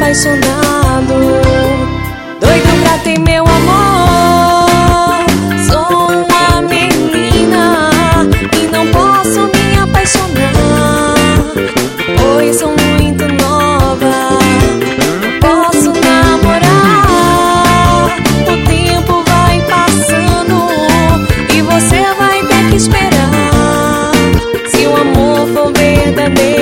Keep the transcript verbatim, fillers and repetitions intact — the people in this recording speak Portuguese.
apaixonado, doido pra ter meu amor. Sou uma menina e não posso me apaixonar, pois sou muito nova, não posso namorar. O tempo vai passando e você vai ter que esperar. Se o amor for verdadeiro,